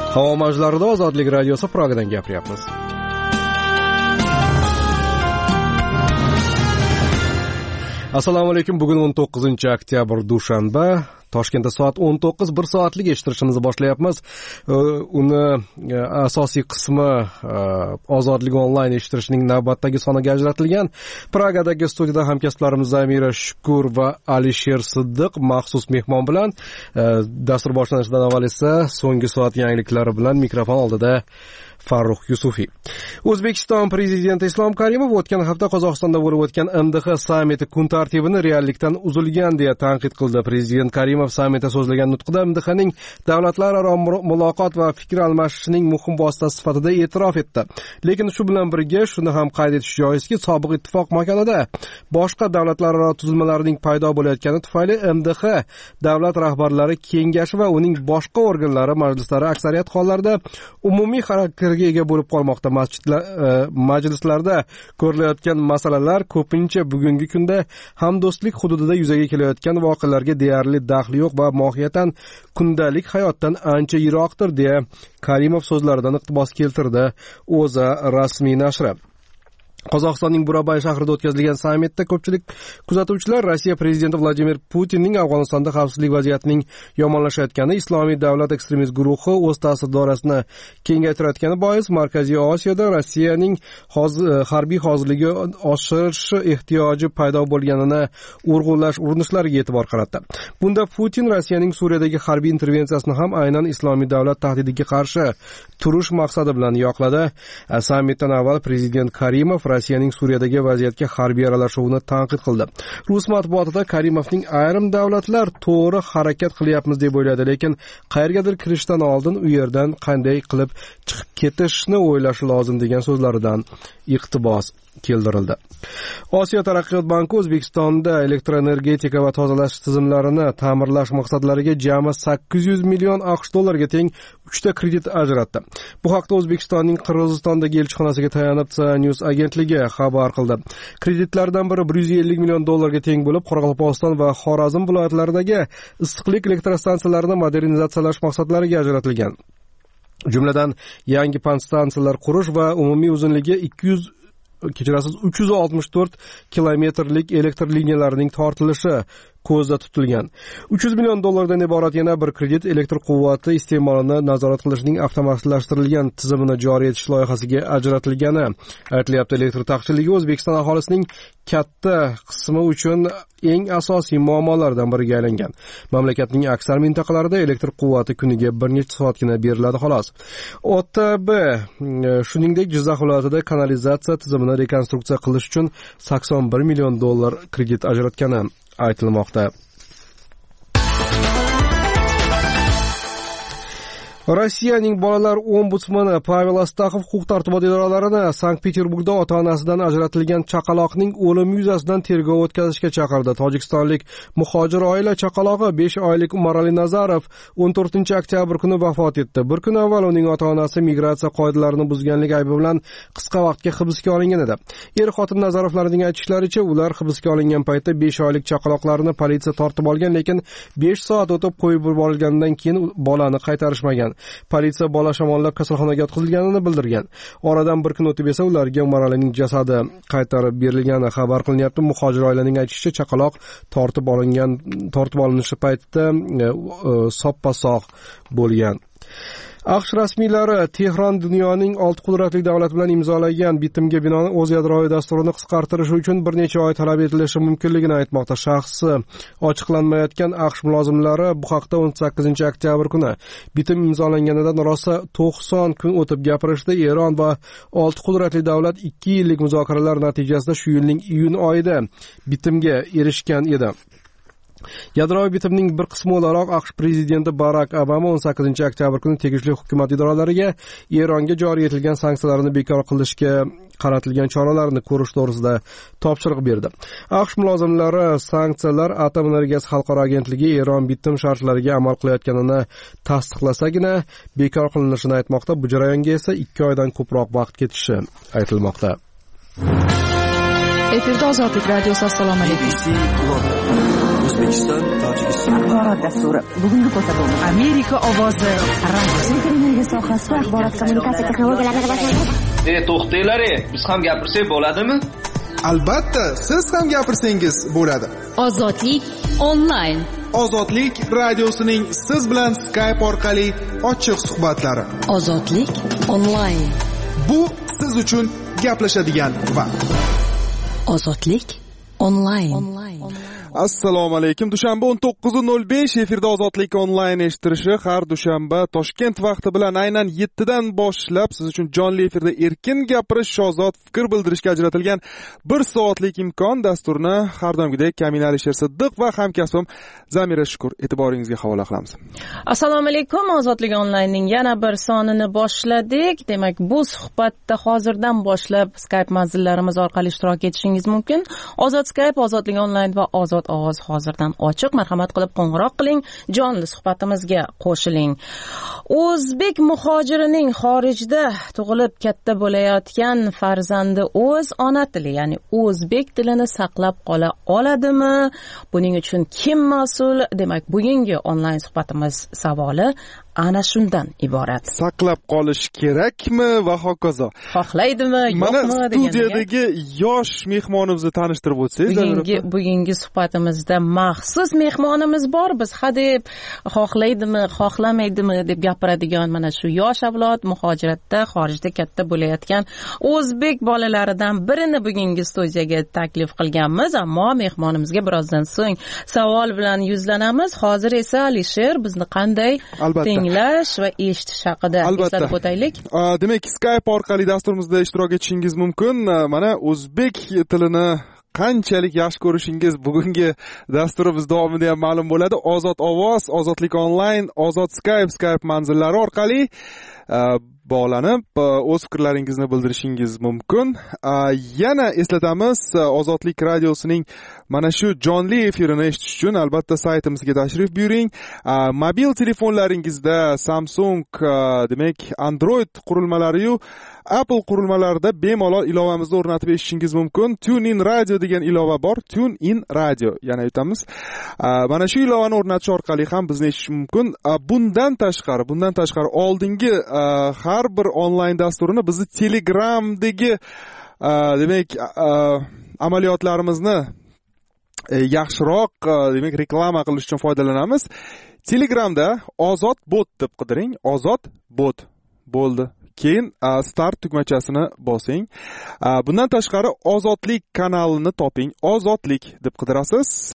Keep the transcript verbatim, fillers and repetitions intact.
Havo mavjlarida Ozodlik radiosi Pragadan gapiryapmiz. Assalomu alaykum. Bugun o'n to'qqizinchi oktyabr dushanba. Toshkentda soat o'n to'qqiz bir soatlik eshittirishimizni boshlayapmiz. Uni asosiy qismi Ozodlik onlayn eshittirishning navbatdagi soniga ajratilgan. Pragadagi studiyada hamkasblarimiz Zamira Shukur va Alisher Siddiq maxsus mehmon bilan, dastur boshlanishidan avval esa so'nggi soat yangiliklari bilan mikrofon oldida Farruh Yusufiy. O'zbekiston prezidenti Islom Karimov o'tgan hafta Qozog'istonda bo'lib o'tgan M D H sammiti kun tartibini reallikdan uzilgan deya tanqid qildi. Prezident Karimov sammitda so'zlagan nutqida M D H'ning davlatlararo muloqot va fikr almashishning muhim vositasi sifatida e'tirof etdi. Lekin shu bilan birga shuni ham qayd etish joizki, sobiq ittifoq makonida boshqa davlatlararo tuzilmalarning paydo bo'layotgani tufayli M D H davlat rahbarlari kengashi va uning boshqa organlari majlislari aksariyat hollarda umumiy xarakter ega bo'lib qolmoqda. Masjidlar, majlislarda ko'rilayotgan masalalar ko'pincha bugungi kunda hamdo'stlik hududida yuzaga kelayotgan voqealarga deyarli daxli yo'q va mohiyatan kundalik hayotdan ancha yiroqdir deya Karimov so'zlaridan iqtibos keltirdi O'zA rasmiy nashri. Qozog'istonning Burabay shahrida o'tkazilgan sammitda ko'pchilik kuzatuvchilar Rossiya prezidenti Vladimir Putinning Afg'onistonda xavfsizlik vaziyatining yomonlashayotgani, Islomiy davlat ekstremist guruhi o'z ta'sir doirasini kengaytirayotgani bois Markaziy Osiyoda Rossiyaning harbiy hozirligi oshirish ehtiyoji paydo bo'lganini urg'ulash urinishlariga e'tibor qaratdi. Bunda Putin Rossiyaning Suriyadagi harbiy intervensiyasini ham aynan Islomiy davlat tahdidiga qarshi turish maqsadi bilan yoqladi. Sammitdan avval prezident Karimov Rossiyaning Suriyadagi vaziyatga harbiy aralashuvini tanqid qildi. Rus matbuotida Karimovning ayrim davlatlar to'g'ri harakat qilyapmiz deb o'yladi, lekin qayergadir kirishdan oldin u yerdan qanday qilib chiqib ketishni o'ylashi lozim degan so'zlaridan iqtibos keltirildi. Osiyo taraqqiyot banki O'zbekistonda elektroenergetika va tozalash tizimlarini ta'mirlash maqsadlariga jami sakkiz yuz million AQSh dollariga teng uchta kredit ajratdi. Bu haqda O'zbekistonning Qirg'izistondagi elchixonasiga tayanib News agentligi xabar qildi. Kreditlardan biri bir yuz ellik million dollarga teng bo'lib, Qoraqalpog'iston va Xorazm viloyatlaridagi issiqlik elektrostansiyalarini modernizatsiyalash maqsadlariga ajratilgan. Jumladan yangi panstansiyalar qurish va umumiy uzunligi ikki yuz kechirasiz uch yuz oltmish to'rt kilometrlik elektr liniyalarining tortilishi ko'zda tutilgan. uch yuz million dollardan iborat yana bir kredit elektr quvvati iste'molini nazorat qilishning avtomatlashtirilgan tizimini joriy etish loyihasiga ajratilgani aytilyapti. Elektr taqchilligi O'zbekiston aholisining katta qismi uchun eng asosiy muammolardan biriga aylangan. Mamlakatning aksar mintaqalarida elektr quvvati kuniga bir necha soatgina beriladi xolos. O T B shuningdek Jizzax viloyatida kanalizatsiya tizimini rekonstruksiya qilish uchun sakson bir million dollar kredit ajratgani aytilmoqda. Rossiyaning bolalar ombudsmani Pavel Astaxov huquq-tartibot idoralarini Sankt-Peterburgda ota-onasidan ajratilgan chaqaloqning o'limi yuzasidan tergov o'tkazishga chaqirdi. Tojikistonlik muhojir oila chaqalog'i besh oylik Umarali Nazarov o'n to'rtinchi oktyabr kuni vafot etdi. Bir kun avval uning ota-onasi migratsiya qoidalarini buzganlik aybi bilan qisqa vaqtga hibsga olingan edi. Er-xotin Nazarovlarning aytishlaricha, ular hibsga olingan paytda besh oylik chaqaloqlarni politsiya tortib olgan, lekin besh soat o'tib qo'yib yuborilganidan keyin bolani qaytarishmagan. Politsiya bola shamollab kasalxonaga yotqizilganini bildirgan. Oradan bir kun o'tib esa ularga Umaralining jasadi qaytarib berilgani xabar qilinyapti. Muhojir oilaning aytishicha, chaqaloq tortib olingan, tortib olinishi paytida soppa-sog' bo'lgan. AQSh rasmiylari Tehron dunyoning olti qudratli davlat bilan imzolagan bitimga binoan o'z yadroviy dasturini qisqartirishi uchun bir necha oy talab etilishi mumkinligini aytmoqda. Shaxsi ochiqlanmayotgan AQSh mulozimlari bu haqda o'n sakkizinchi oktyabr kuni bitim imzolanganidan rosa to'qson kun o'tib gapirishdi. Eron va olti qudratli davlat ikki yillik muzokaralar natijasida shu yilning iyun oyida bitimga erishgan edi. Yadroviy bitimning bir qismi o'laroq AQSh prezidenti Barak Obama o'n sakkizinchi oktyabr kuni tegishli hukumat idoralariga Eronga joriy etilgan sanksiyalarni bekor qilishga qaratilgan choralarni ko'rish to'g'risida topshiriq berdi. AQSh mulozimlari sanksiyalar Atom energiyasi xalqaro agentligi Eron bitim shartlariga amal qilayotganini tasdiqlasagina bekor qilinishini aytmoqda. Bu jarayonga esa ikki oydan ko'proq vaqt ketishi aytilmoqda. Efirda Ozodlik radiosi. Assalomu alaykum. O'zbekiston, Tojikiston. Axborot dasturi. Bugungi ko'rsatuvimiz Amerika ovozi radio. Televiziya sohasi va axborot kommunikatsiya texnologiyalari rivojlanadi. E, to'xtanglar, biz ham gapirsak bo'ladimi? Albatta, siz ham gapirsangiz bo'ladi. Ozodlik onlayn. Ozodlik radiosining siz bilan Skype orqali ochiq suhbatlari. Ozodlik onlayn. Bu siz uchun gaplashadigan vaqt. Ozodlik onlayn. Assalomu alaykum. Dushanba o'n to'qqiz nol besh efirda Ozodlik onlayn eshittirishi har dushanba Toshkent vaqti bilan aynan yetti dan boshlab siz uchun jonli efirda erkin gapirish, ozod fikr bildirishga ajratilgan bir soatlik imkon dasturini har doimgidek Kamina Alisher Siddiq va hamkasbim Zamira Shukur e'tiboringizga havola qilamiz. Assalomu alaykum. Ozodlik onlaynning yana bir sonini boshladik. Demak, bu suhbatda hozirdan boshlab Skype manzillarimiz orqali ishtirok etishingiz mumkin. Ozod Skype, Ozodlik onlayn va Ozod ovoz hozirdan ochiq. Marhamat qilib qo'ng'iroq qiling, jonli suhbatimizga qo'shiling. O'zbek muhojirining xorijda tug'ilib katta bo'layotgan farzandi o'z ona tili, ya'ni o'zbek tilini saqlab qola oladimi? Buning uchun kim mas'ul? Demak, bugungi onlayn suhbatimiz savoli ana shundan iborat. Saqlab qolish kerakmi va hokazo. Xohlaydimi, yo'qmi degan. Mana studiyadagi yosh mehmonimizni tanishtirib o'tsangiz. Bugungi bugungi suhbatimizda maxsus mehmonimiz bor. Biz hadeb xohlaydimi, xohlamaydimi deb gapiradigan mana shu yosh avlod muhojiratda, xorijda katta bo'layotgan o'zbek bolalaridan birini bugungi studiyaga taklif qilganmiz, ammo mehmonimizga birozdan so'ng savol bilan yuzlanamiz. Hozir esa Alisher bizni qanday tinglash va eshitish haqida eslatib o'taylik. Demak, Skype orqali dasturimizda ishtirok etishingiz mumkin. Mana o'zbek tilini qanchalik yaxshi ko'rishingiz bugungi dasturimiz davomida ham ma'lum bo'ladi. Ozod ovoz, Ozodlik onlayn, Ozod Skype, Skype manzillari orqali bog'lanib o'z fikrlaringizni bildirishingiz mumkin. Yana eslatamiz, Ozodlik radiosining mana shu jonli efirini eshitish uchun albatta saytimizga tashrif buyuring. Mobil telefonlaringizda Samsung, demak Android qurilmalari-yu Apple qurilmalarida bemalol ilovamizni o'rnatib eshitishingiz mumkin. TuneIn Radio degan ilova bor. TuneIn Radio. Yana aytamiz. Mana shu ilovani o'rnatish orqali ham bizni eshitish mumkin. Bundan tashqari, bundan tashqari oldingi har bir onlayn dasturini bizni Telegramdagi demak amaliyotlarimizni yaxshiroq demak reklama qilish uchun foydalanamiz. Telegramda Ozod bot deb qidiring. Ozod bot bo'ldi. Keyin start tugmachasini bosing. Bundan tashqari Ozodlik kanalini toping. Ozodlik deb qidirasiz.